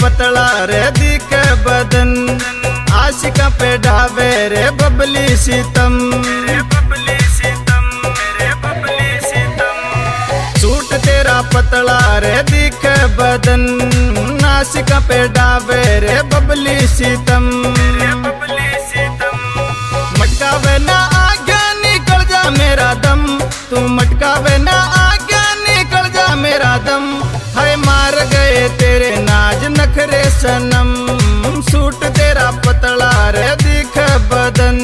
पतला रे दिखे बदन, आशिका पे ढावे रे बबली सीतम। सूट तेरा पतला रे दिखे बदन, आशिका पे ढावे रे बबली सीतम। मटकावे ना आगे निकल जा मेरा दम, तू मटकावे ना आगे निकल जा मेरा दम। हाय मार गए तेरे नाज नखरे सनम, सूट तेरा पतला रे दिखे बदन।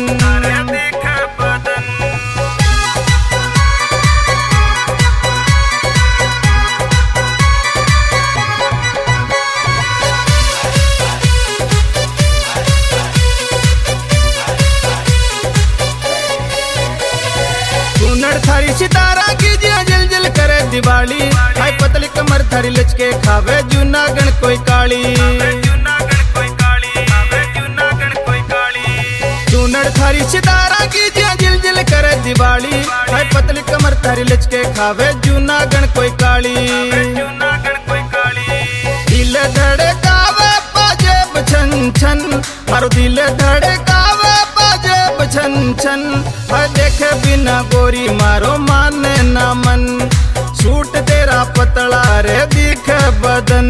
थारी सितारा कीजिए जिल जिल करे दिवाली, हाय पतली कमर थारी लचके खावे जूनागढ़ कोई काली। चूनड़ थारी सितारा कीजिए जिल जिल करे दिवाली, हाय पतली कमर थारी लचके खावे जूनागढ़ कोई काली। दिल धड़कावे पाजेब छन छन, मारो दिल धड़कावे पाजेब छन छन। देखे बिना गोरी मारो माने ना मन, सूट तेरा पतला रे दिखे बदन।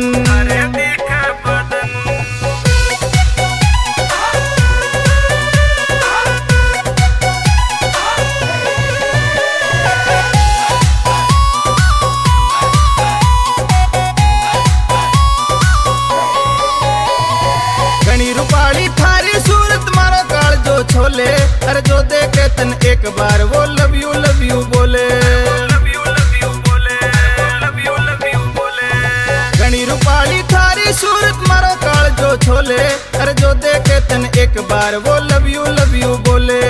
घनी रूपाली थारी सूरत मारो काल जो छोले, अरे जो देखे तन एक बार वो लव यू बोले। घनी रूपाली थारी सूरत मारो काल जो छोले, अरे जो देखे तन एक बार वो लव यू बोले।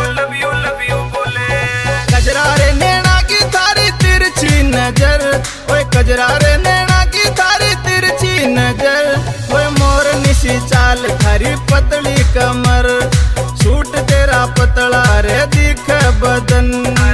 कजरा रे नैना की थारी तिरछी नजर, ओए कजरा रे नैना की थारी तिरछी नजर। ओए मोर निशी चाल थारी पतली कमर, सूट तेरा पतला रे दिखे बदन।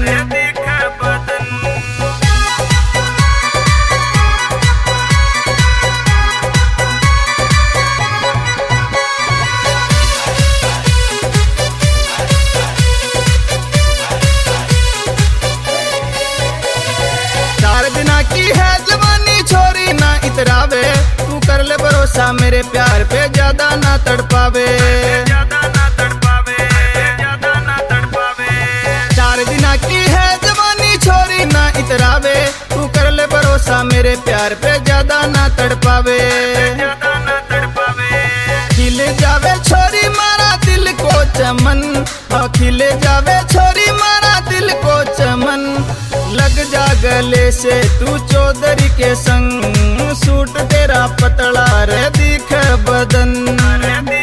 चार दिना की है जवानी छोरी ना इतरावे, तू कर ले भरोसा मेरे प्यार पे ज्यादा ना तड़पावे। चार दिना की है जवानी छोरी ना इतरावे, तू कर ले भरोसा मेरे प्यार पे ज्यादा ना तड़पावे। खिल जावे छोरी मारा दिल को चमन, खिल जावे छोरी मारा दिल को चमन। लग जा गले से तू चौधरी के संग, सूट तेरा पतला रे दिखे बदन।